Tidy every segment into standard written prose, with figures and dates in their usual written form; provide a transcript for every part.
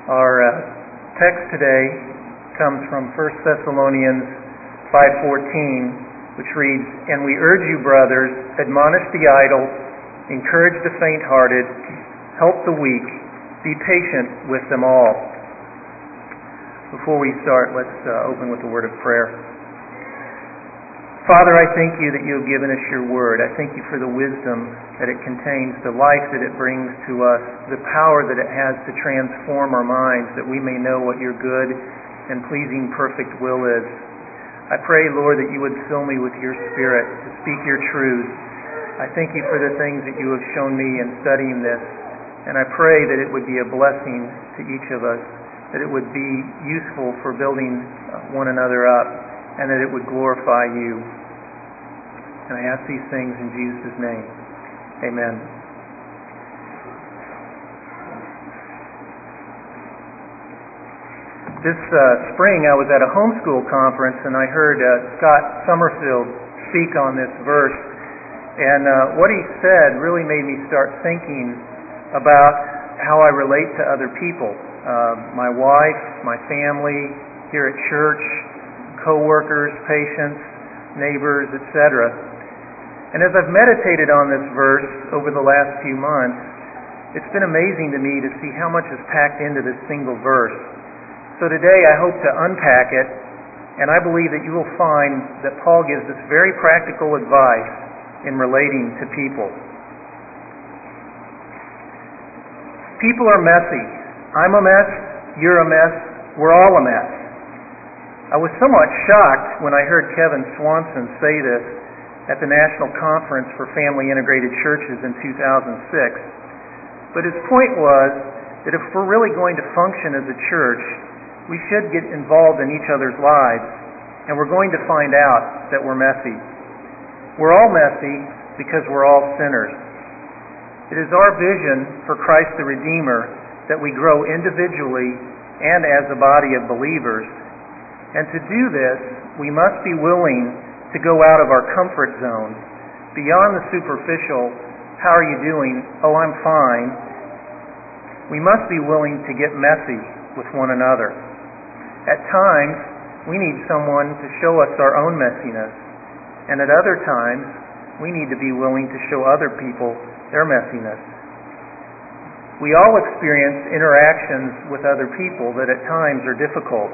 Our text today comes from 1 Thessalonians 5:14, which reads, "And we urge you, brothers, admonish the idle, encourage the faint-hearted, help the weak, be patient with them all." Before we start, let's open with a word of prayer. Father, I thank you that you have given us your word. I thank you for the wisdom that it contains, the life that it brings to us, the power that it has to transform our minds, that we may know what your good and pleasing perfect will is. I pray, Lord, that you would fill me with your Spirit to speak your truths. I thank you for the things that you have shown me in studying this, and I pray that it would be a blessing to each of us, that it would be useful for building one another up, and that it would glorify you. And I ask these things in Jesus' name. Amen. This spring I was at a homeschool conference and I heard Scott Summerfield speak on this verse. And what he said really made me start thinking about how I relate to other people. My wife, my family, here at church, co-workers, patients, neighbors, etc. And as I've meditated on this verse over the last few months, it's been amazing to me to see how much is packed into this single verse. So today I hope to unpack it, and I believe that you will find that Paul gives us very practical advice in relating to people. People are messy. I'm a mess, you're a mess, we're all a mess. I was somewhat shocked when I heard Kevin Swanson say this at the National Conference for Family Integrated Churches in 2006. But his point was that if we're really going to function as a church, we should get involved in each other's lives, and we're going to find out that we're messy. We're all messy because we're all sinners. It is our vision for Christ the Redeemer that we grow individually and as a body of believers. And to do this, we must be willing to go out of our comfort zone, beyond the superficial, "How are you doing? Oh, I'm fine." We must be willing to get messy with one another. At times, we need someone to show us our own messiness, and at other times, we need to be willing to show other people their messiness. We all experience interactions with other people that at times are difficult.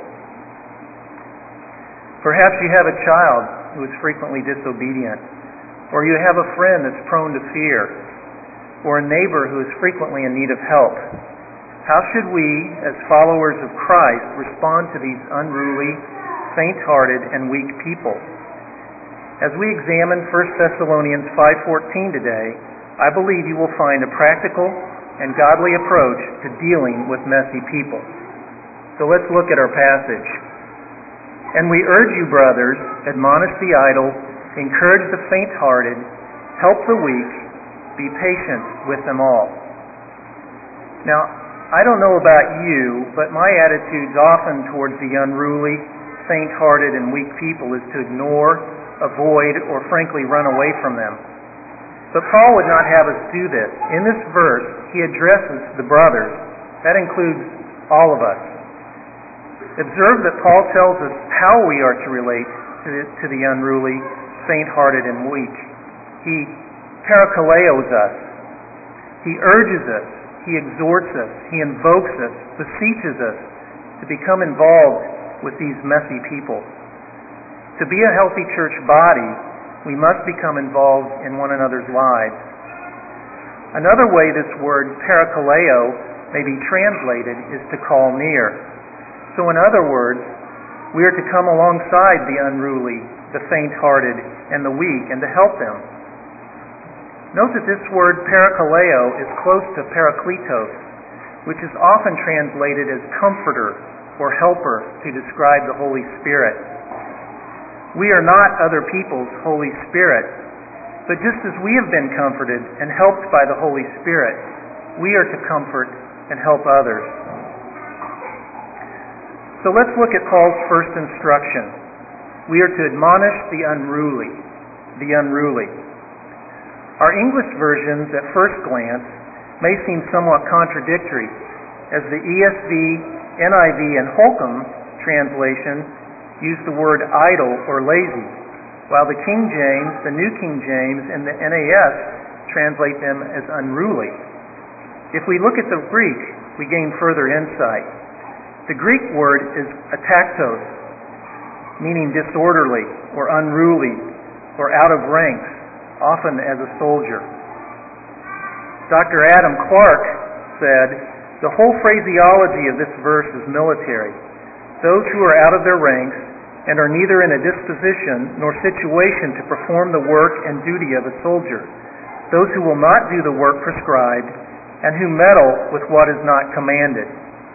Perhaps you have a child who is frequently disobedient, or you have a friend that's prone to fear, or a neighbor who is frequently in need of help. How should we, as followers of Christ, respond to these unruly, faint-hearted, and weak people? As we examine 1 Thessalonians 5:14 today, I believe you will find a practical and godly approach to dealing with messy people. So let's look at our passage. "And we urge you, brothers, admonish the idle, encourage the faint-hearted, help the weak, be patient with them all." Now, I don't know about you, but my attitudes often towards the unruly, faint-hearted, and weak people is to ignore, avoid, or frankly run away from them. But Paul would not have us do this. In this verse, he addresses the brothers. That includes all of us. Observe that Paul tells us how we are to relate to the unruly, faint-hearted, and weak. He parakaleos us. He urges us. He exhorts us. He invokes us, beseeches us to become involved with these messy people. To be a healthy church body, we must become involved in one another's lives. Another way this word parakaleo may be translated is to call near. So in other words, we are to come alongside the unruly, the faint-hearted, and the weak, and to help them. Note that this word parakaleo is close to parakletos, which is often translated as comforter or helper to describe the Holy Spirit. We are not other people's Holy Spirit, but just as we have been comforted and helped by the Holy Spirit, we are to comfort and help others. So let's look at Paul's first instruction. We are to admonish the unruly. The unruly. Our English versions, at first glance, may seem somewhat contradictory, as the ESV, NIV, and Holcomb translation use the word idle or lazy, while the King James, the New King James, and the NAS translate them as unruly. If we look at the Greek, we gain further insight. The Greek word is ataktos, meaning disorderly or unruly or out of ranks, often as a soldier. Dr. Adam Clark said, "The whole phraseology of this verse is military. Those who are out of their ranks and are neither in a disposition nor situation to perform the work and duty of a soldier. Those who will not do the work prescribed and who meddle with what is not commanded."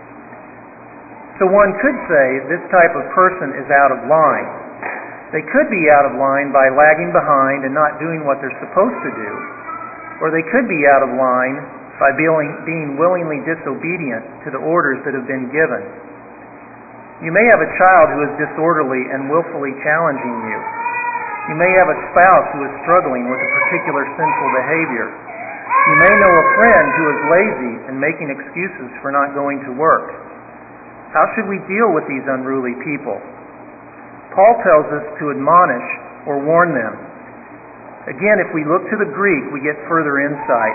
So one could say this type of person is out of line. They could be out of line by lagging behind and not doing what they're supposed to do, or they could be out of line by being willingly disobedient to the orders that have been given. You may have a child who is disorderly and willfully challenging you. You may have a spouse who is struggling with a particular sinful behavior. You may know a friend who is lazy and making excuses for not going to work. How should we deal with these unruly people? Paul tells us to admonish or warn them. Again, if we look to the Greek, we get further insight.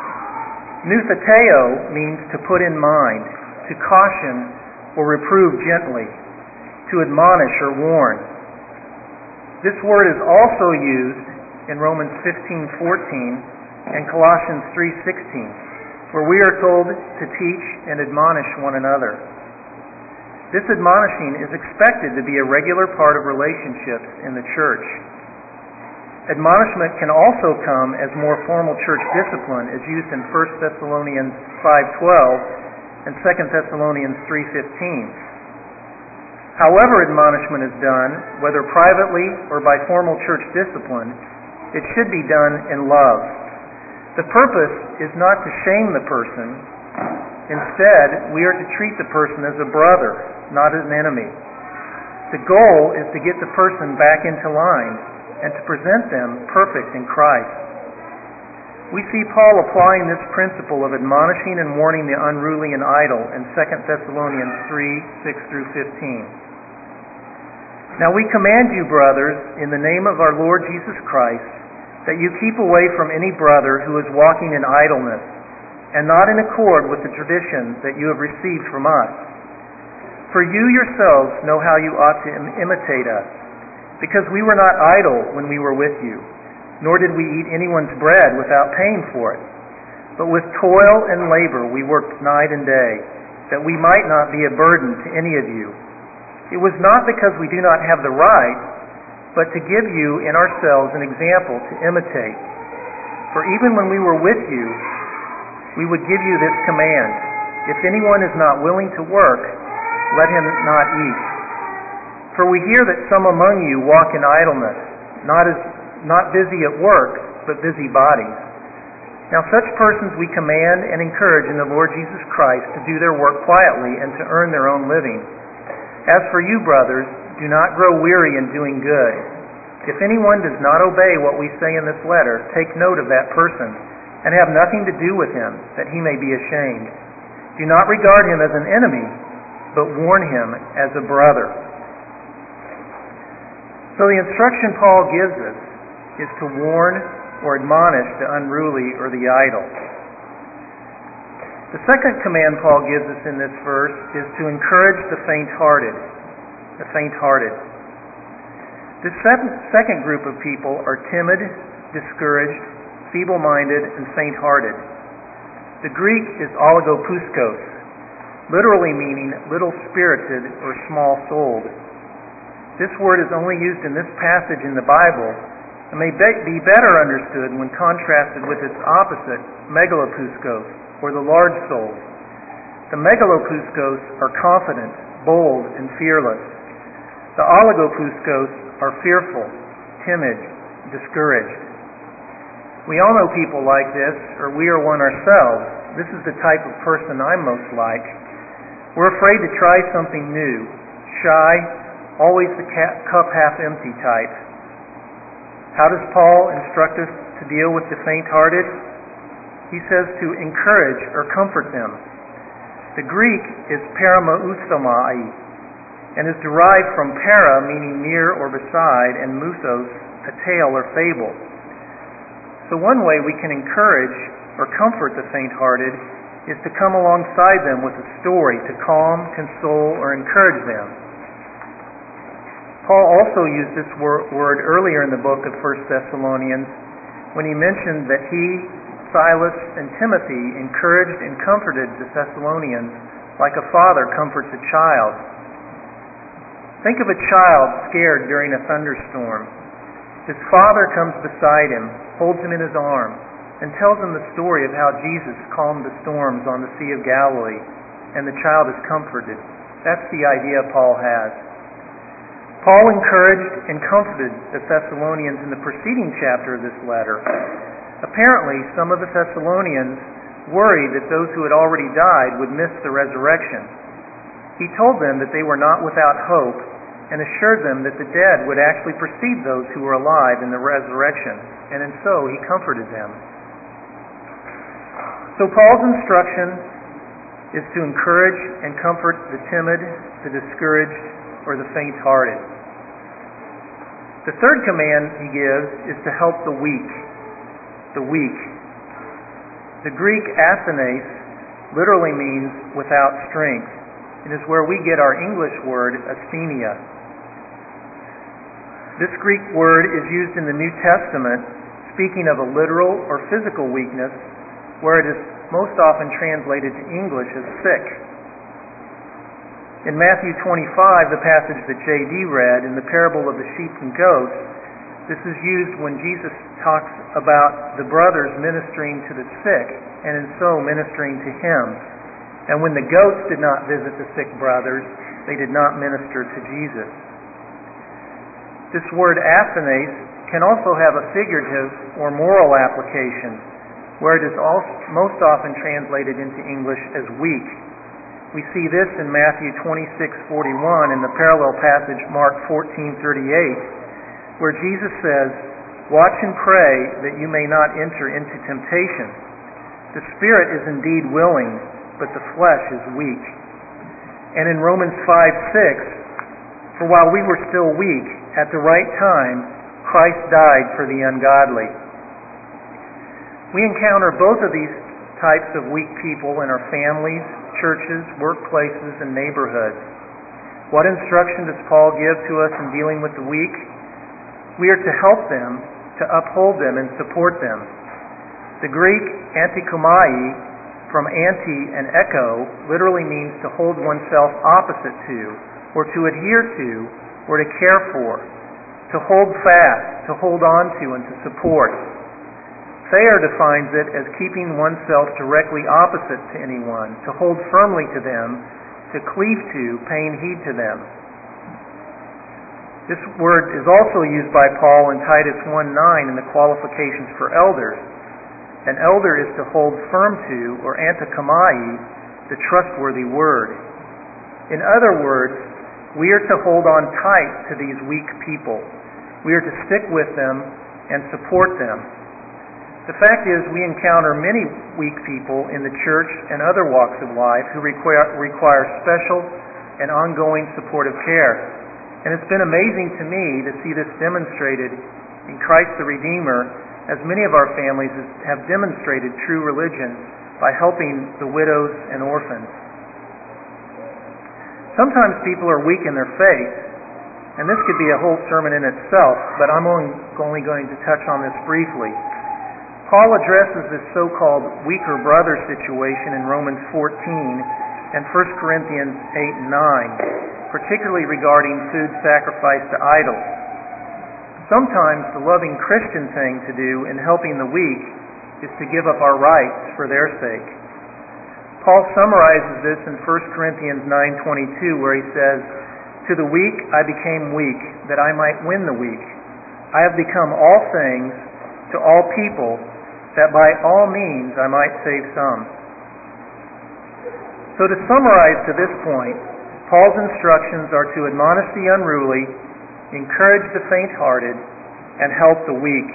Nuthateo means to put in mind, to caution or reprove gently, to admonish or warn. This word is also used in Romans 15:14 and Colossians 3:16, where we are told to teach and admonish one another. This admonishing is expected to be a regular part of relationships in the church. Admonishment can also come as more formal church discipline, as used in 1 Thessalonians 5:12 and 2 Thessalonians 3:15. However admonishment is done, whether privately or by formal church discipline, it should be done in love. The purpose is not to shame the person. Instead, we are to treat the person as a brother, not as an enemy. The goal is to get the person back into line and to present them perfect in Christ. We see Paul applying this principle of admonishing and warning the unruly and idle in 2 Thessalonians 3:6-15. "Now we command you, brothers, in the name of our Lord Jesus Christ, that you keep away from any brother who is walking in idleness, and not in accord with the tradition that you have received from us. For you yourselves know how you ought to imitate us, because we were not idle when we were with you, nor did we eat anyone's bread without paying for it. But with toil and labor we worked night and day, that we might not be a burden to any of you. It was not because we do not have the right, but to give you in ourselves an example to imitate. For even when we were with you, we would give you this command: if anyone is not willing to work, let him not eat. For we hear that some among you walk in idleness, not busy at work, but busy bodies. Now such persons we command and encourage in the Lord Jesus Christ to do their work quietly and to earn their own living. As for you, brothers, do not grow weary in doing good. If anyone does not obey what we say in this letter, take note of that person, and have nothing to do with him, that he may be ashamed. Do not regard him as an enemy, but warn him as a brother." So the instruction Paul gives us is to warn or admonish the unruly or the idle. The second command Paul gives us in this verse is to encourage the faint-hearted. The faint-hearted. This second group of people are timid, discouraged, feeble-minded, and faint-hearted. The Greek is oligopuskos, literally meaning little-spirited or small-souled. This word is only used in this passage in the Bible and may be better understood when contrasted with its opposite, megalopuskos, or the large-souled. The megalopuskos are confident, bold, and fearless. The oligopuskos are fearful, timid, discouraged. We all know people like this, or we are one ourselves. This is the type of person I'm most like. We're afraid to try something new, shy, always the cup half empty type. How does Paul instruct us to deal with the faint-hearted? He says to encourage or comfort them. The Greek is paramaustomai, and is derived from para, meaning near or beside, and musos, a tale or fable. So one way we can encourage or comfort the faint-hearted is to come alongside them with a story to calm, console, or encourage them. Paul also used this word earlier in the book of 1 Thessalonians when he mentioned that he, Silas, and Timothy encouraged and comforted the Thessalonians like a father comforts a child. Think of a child scared during a thunderstorm. His father comes beside him, holds him in his arms, and tells him the story of how Jesus calmed the storms on the Sea of Galilee, and the child is comforted. That's the idea Paul has. Paul encouraged and comforted the Thessalonians in the preceding chapter of this letter. Apparently, some of the Thessalonians worried that those who had already died would miss the resurrection. He told them that they were not without hope and assured them that the dead would actually precede those who were alive in the resurrection, and so he comforted them. So Paul's instruction is to encourage and comfort the timid, the discouraged, or the faint-hearted. The third command he gives is to help the weak. The weak. The Greek athenes literally means without strength. It is where we get our English word asthenia. This Greek word is used in the New Testament speaking of a literal or physical weakness, where it is most often translated to English as sick. In Matthew 25, the passage that J.D. read, in the parable of the sheep and goats, this is used when Jesus talks about the brothers ministering to the sick, and in so ministering to him. And when the goats did not visit the sick brothers, they did not minister to Jesus. This word athenes can also have a figurative or moral application, where it is most often translated into English as weak. We see this in Matthew 26:41 in the parallel passage Mark 14:38, where Jesus says, "Watch and pray that you may not enter into temptation. The spirit is indeed willing, but the flesh is weak." And in Romans 5:6, "For while we were still weak, at the right time, Christ died for the ungodly." We encounter both of these types of weak people in our families, churches, workplaces, and neighborhoods. What instruction does Paul give to us in dealing with the weak? We are to help them, to uphold them, and support them. The Greek antikomai, from anti and echo, literally means to hold oneself opposite to, or to adhere to, or to care for, to hold fast, to hold on to, and to support. Thayer defines it as keeping oneself directly opposite to anyone, to hold firmly to them, to cleave to, paying heed to them. This word is also used by Paul in Titus 1:9 in the qualifications for elders. An elder is to hold firm to, or antikomai, the trustworthy word. In other words, we are to hold on tight to these weak people. We are to stick with them and support them. The fact is, we encounter many weak people in the church and other walks of life who require special and ongoing supportive care. And it's been amazing to me to see this demonstrated in Christ the Redeemer, as many of our families have demonstrated true religion by helping the widows and orphans. Sometimes people are weak in their faith, and this could be a whole sermon in itself, but I'm only going to touch on this briefly. Paul addresses this so-called weaker brother situation in Romans 14 and 1 Corinthians 8 and 9, particularly regarding food sacrificed to idols. Sometimes the loving Christian thing to do in helping the weak is to give up our rights for their sake. Paul summarizes this in 1 Corinthians 9:22, where he says, "To the weak I became weak, that I might win the weak. I have become all things to all people, that by all means I might save some." So to summarize to this point, Paul's instructions are to admonish the unruly, encourage the faint-hearted, and help the weak.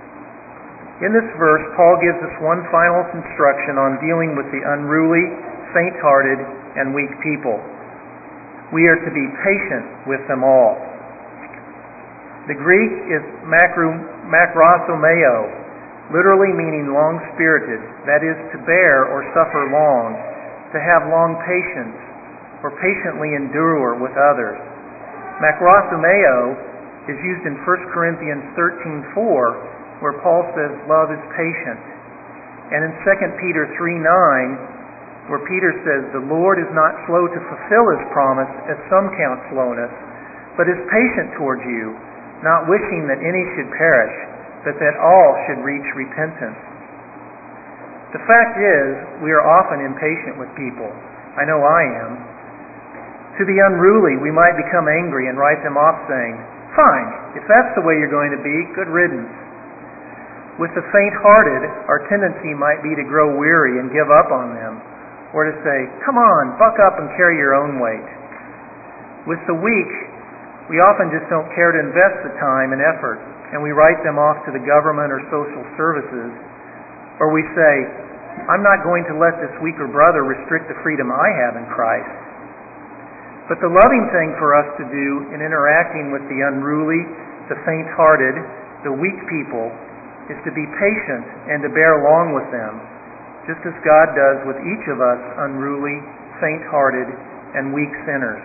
In this verse, Paul gives us one final instruction on dealing with the unruly, faint-hearted, and weak people. We are to be patient with them all. The Greek is makrosomeo, literally meaning long-spirited, that is, to bear or suffer long, to have long patience, or patiently endure with others. Makrosomeo is used in 1 Corinthians 13:4, where Paul says love is patient, and in 2 Peter 3:9, where Peter says the Lord is not slow to fulfill His promise, as some count slowness, but is patient towards you, not wishing that any should perish, but that all should reach repentance. The fact is, we are often impatient with people. I know I am. To the unruly, we might become angry and write them off saying, "Fine, if that's the way you're going to be, good riddance." With the faint-hearted, our tendency might be to grow weary and give up on them, or to say, "Come on, buck up and carry your own weight." With the weak, we often just don't care to invest the time and effort, and we write them off to the government or social services, or we say, "I'm not going to let this weaker brother restrict the freedom I have in Christ." But the loving thing for us to do in interacting with the unruly, the faint-hearted, the weak people, is to be patient and to bear along with them, just as God does with each of us unruly, faint-hearted, and weak sinners.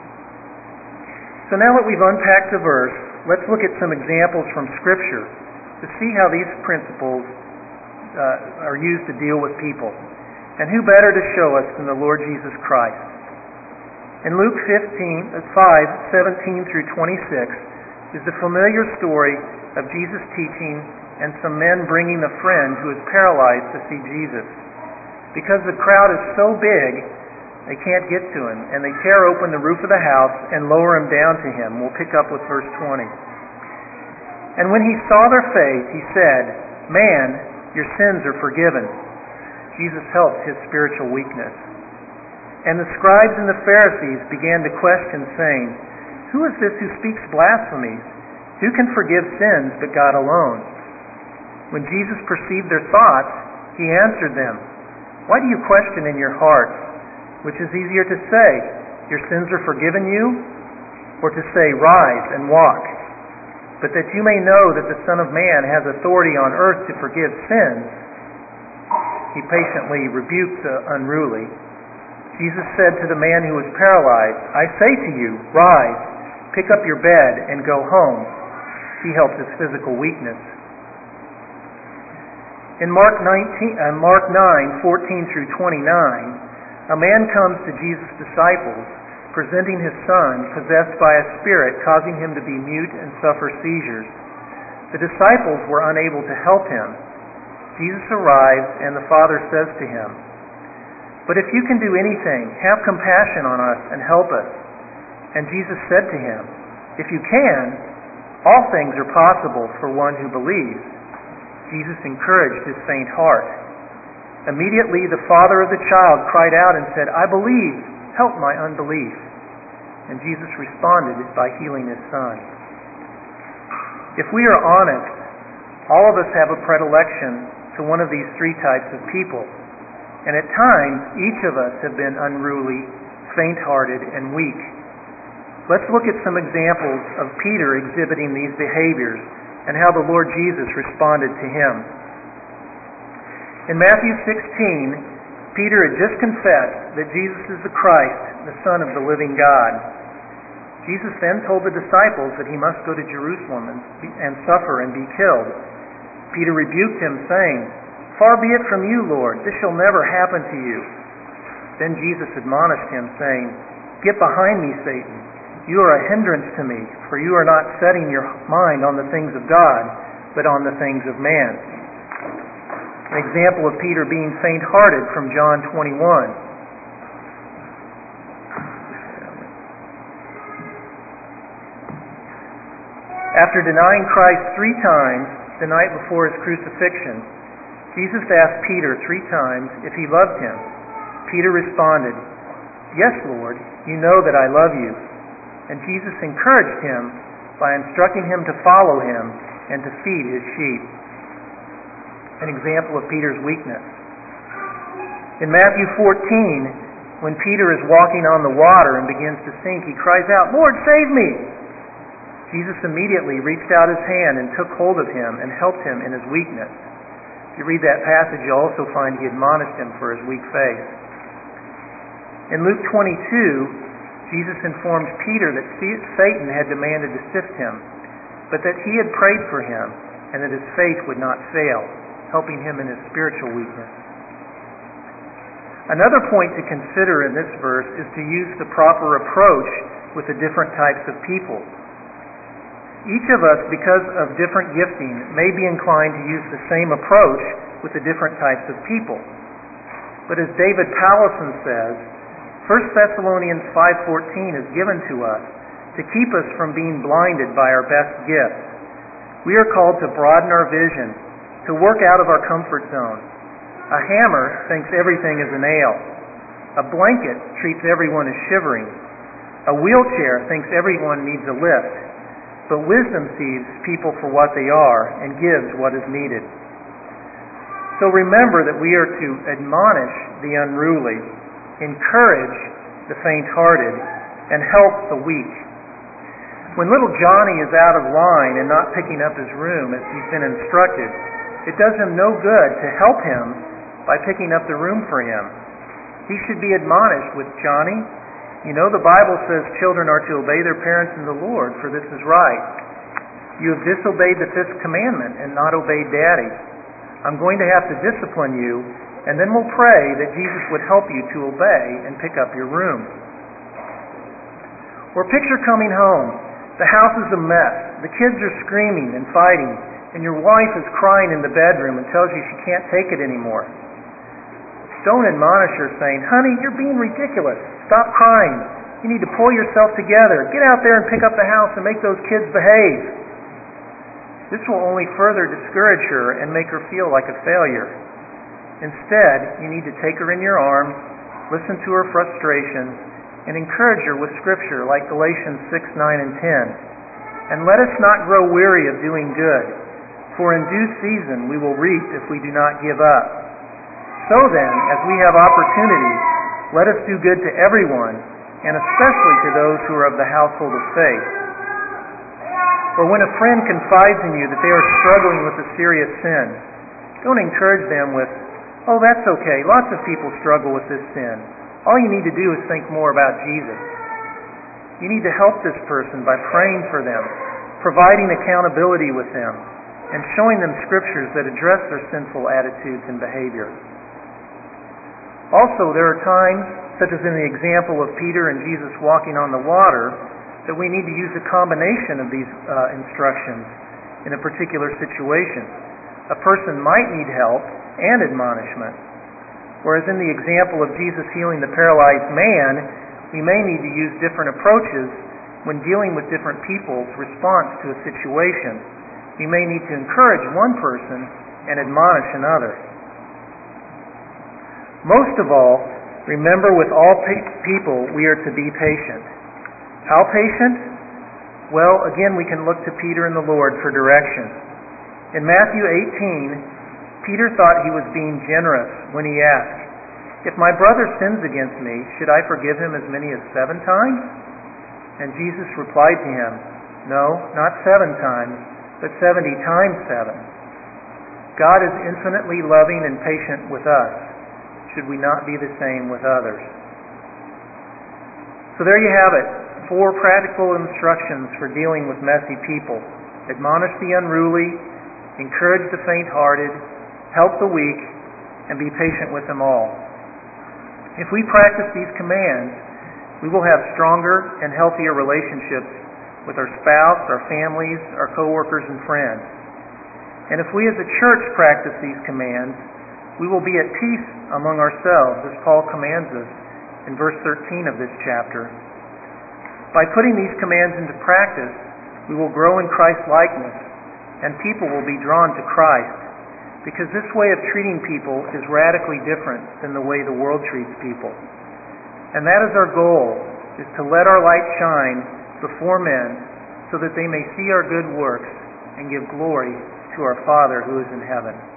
So now that we've unpacked the verse, let's look at some examples from Scripture to see how these principles are used to deal with people. And who better to show us than the Lord Jesus Christ? In Luke 5:17 through 26 is the familiar story of Jesus teaching and some men bringing a friend who is paralyzed to see Jesus. Because the crowd is so big, they can't get to him, and they tear open the roof of the house and lower him down to him. We'll pick up with verse 20. And when he saw their faith, he said, "Man, your sins are forgiven." Jesus helped his spiritual weakness. And the scribes and the Pharisees began to question, saying, "Who is this who speaks blasphemies? Who can forgive sins but God alone?" When Jesus perceived their thoughts, he answered them, "Why do you question in your hearts? Which is easier to say, 'Your sins are forgiven you,' or to say, 'Rise and walk'? But that you may know that the Son of Man has authority on earth to forgive sins," he patiently rebuked the unruly. Jesus said to the man who was paralyzed, "I say to you, rise, pick up your bed, and go home." He helped his physical weakness. In Mark 9:14 through 29, a man comes to Jesus' disciples, presenting his son, possessed by a spirit, causing him to be mute and suffer seizures. The disciples were unable to help him. Jesus arrives, and the father says to him, "But if you can do anything, have compassion on us and help us." And Jesus said to him, "If you can, all things are possible for one who believes." Jesus encouraged his faint heart. Immediately the father of the child cried out and said, "I believe, help my unbelief." And Jesus responded by healing his son. If we are honest, all of us have a predilection to one of these three types of people. And at times, each of us have been unruly, faint-hearted, and weak. Let's look at some examples of Peter exhibiting these behaviors and how the Lord Jesus responded to him. In Matthew 16, Peter had just confessed that Jesus is the Christ, the Son of the living God. Jesus then told the disciples that he must go to Jerusalem and suffer and be killed. Peter rebuked him, saying, "Far be it from you, Lord, this shall never happen to you." Then Jesus admonished him, saying, "Get behind me, Satan. You are a hindrance to me, for you are not setting your mind on the things of God, but on the things of man." An example of Peter being faint-hearted from John 21. After denying Christ 3 times the night before his crucifixion, Jesus asked Peter 3 times if he loved him. Peter responded, "Yes, Lord, you know that I love you." And Jesus encouraged him by instructing him to follow him and to feed his sheep. An example of Peter's weakness. In Matthew 14, When Peter is walking on the water and begins to sink, he cries out, "Lord, save me!" Jesus immediately reached out his hand and took hold of him and helped him in his weakness. If you read that passage, you'll also find he admonished him for his weak faith. In Luke 22, Jesus informed Peter that Satan had demanded to sift him, but that he had prayed for him and that his faith would not fail, helping him in his spiritual weakness. Another point to consider in this verse is to use the proper approach with the different types of people. Each of us, because of different gifting, may be inclined to use the same approach with the different types of people. But as David Powlison says, 1 Thessalonians 5:14 is given to us to keep us from being blinded by our best gifts. We are called to broaden our vision, to work out of our comfort zone. A hammer thinks everything is a nail. A blanket treats everyone as shivering. A wheelchair thinks everyone needs a lift. But wisdom sees people for what they are and gives what is needed. So remember that we are to admonish the unruly, encourage the faint-hearted, and help the weak. When little Johnny is out of line and not picking up his room as he's been instructed, it does him no good to help him by picking up the room for him. He should be admonished with, "Johnny, you know the Bible says children are to obey their parents in the Lord, for this is right. You have disobeyed the 5th commandment and not obeyed Daddy. I'm going to have to discipline you, and then we'll pray that Jesus would help you to obey and pick up your room." Or picture coming home. The house is a mess. The kids are screaming and fighting, and your wife is crying in the bedroom and tells you she can't take it anymore. Don't admonish her saying, "Honey, you're being ridiculous. Stop crying. You need to pull yourself together. Get out there and pick up the house and make those kids behave." This will only further discourage her and make her feel like a failure. Instead, you need to take her in your arms, listen to her frustrations, and encourage her with Scripture like Galatians 6, 9, and 10. And let us not grow weary of doing good, for in due season we will reap if we do not give up. So then, as we have opportunity, let us do good to everyone, and especially to those who are of the household of faith. Or when a friend confides in you that they are struggling with a serious sin, don't encourage them with, "Oh, that's okay. Lots of people struggle with this sin. All you need to do is think more about Jesus." You need to help this person by praying for them, providing accountability with them, and showing them scriptures that address their sinful attitudes and behavior. Also, there are times, such as in the example of Peter and Jesus walking on the water, that we need to use a combination of these instructions in a particular situation. A person might need help and admonishment. Whereas in the example of Jesus healing the paralyzed man, we may need to use different approaches when dealing with different people's response to a situation. We may need to encourage one person and admonish another. Most of all, remember with all people we are to be patient. How patient? Well, again, we can look to Peter and the Lord for direction. In Matthew 18, Peter thought he was being generous when he asked, "If my brother sins against me, should I forgive him as many as 7 times?" And Jesus replied to him, "No, not 7 times, but 70 times 7. God is infinitely loving and patient with us. Should we not be the same with others? So there you have it, 4 practical instructions for dealing with messy people. Admonish the unruly, encourage the faint-hearted, help the weak, and be patient with them all. If we practice these commands, we will have stronger and healthier relationships with our spouse, our families, our co-workers, and friends. And if we as a church practice these commands, we will be at peace among ourselves, as Paul commands us in verse 13 of this chapter. By putting these commands into practice, we will grow in Christ-likeness, and people will be drawn to Christ, because this way of treating people is radically different than the way the world treats people. And that is our goal, is to let our light shine before men so that they may see our good works and give glory to our Father who is in heaven.